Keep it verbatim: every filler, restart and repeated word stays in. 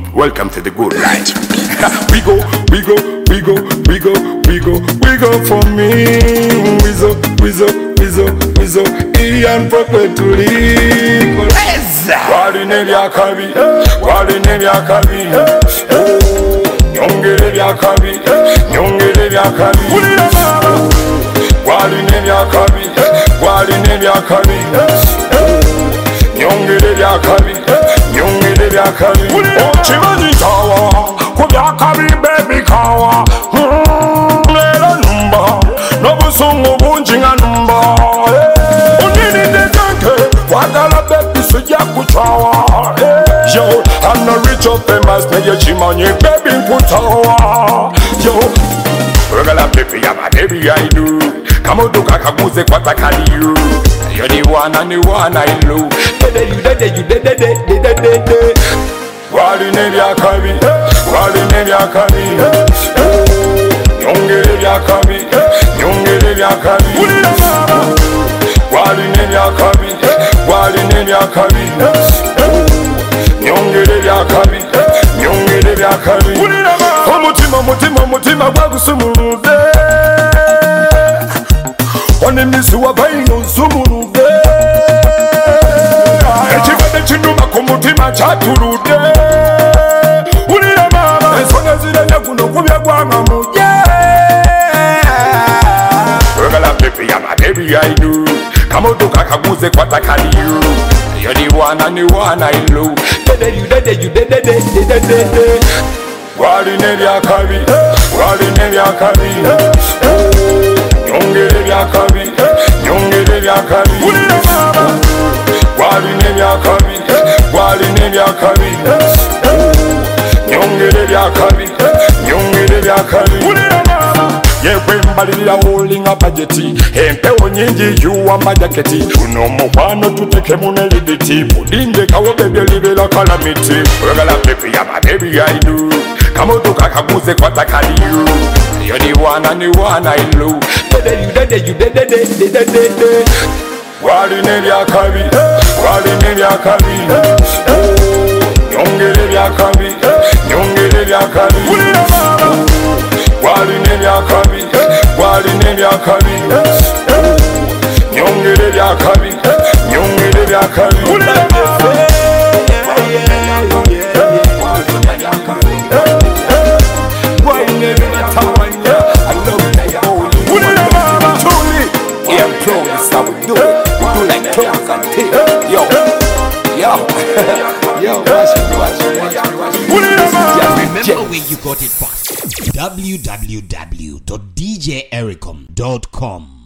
welcome to the good life. We go, we go, we go, we go, we go, we go for me. Wizo, wizo, wizo, wizo, Ian Perpetually. Wali neli akabi, wali neli akabi. Nyongere li akabi, nyongere li akabi. Wali neli akabi, wali neli akabi. Nyongere li akabi, nyongere li akabi. Chimani tawa, kubyakabi baby kawa. Lelo numba, nobusungu bunjinga numba. Unini dejanke, wagala baby suja kuchawa. Yo, I'm not rich or famous, me ye chimani baby kutawa. Yo, regala baby, I'm a baby I do. Kamodo kakaguze kwa takali you. You're the one and the one I love. Dede you, dede you, dede dede dede dede. Wali neli akabi, wali neli akabi. Nyongere li akabi, nyongere li akabi. Wali neli akabi, wali neli akabi. Nyongere li akabi, nyongere li akabi. Omutima, mutima, mutima gwagusumurude. One misi wa baino sumurude. Echibade chinuma kumutima chaturude. Ulira mama ensonga zirenya kuno kubya gwanga muje. Regala baby, I'm a baby I do. Kamodo kakaguze kwa takali you. You're the one and the one I love. Dede you, dede you, dede dede dede dede. Wali neli akabi, wali neli akabi. Nyongere li akabi, nyongere li akabi. Wali neli akabi, wali neli akabi. Nyongere li akabi, nyongere li akabi. Yewe mbalira holding a budgeti. Empewo nyingi yuwa majaketi. Tuno mukwano tuteke muneliditi. Mudinde kawo bebe libela calamity. Regala baby, I'm a baby I do. Kamoto kakaguze kwa takali you. You're the one and the one I love. Dede you, dede you, dede dede dede dede. Wali neli akabi, wali neli akabi. Nyongere li akabi, nyongere li akabi. Wali neli akabi, wali neli akabi. Nyongere li akabi, nyongere li akabi. Yo, yo, yo, watch it, watch it, watch it, watch it. Remember where you got it from. w w w dot d j ericom dot com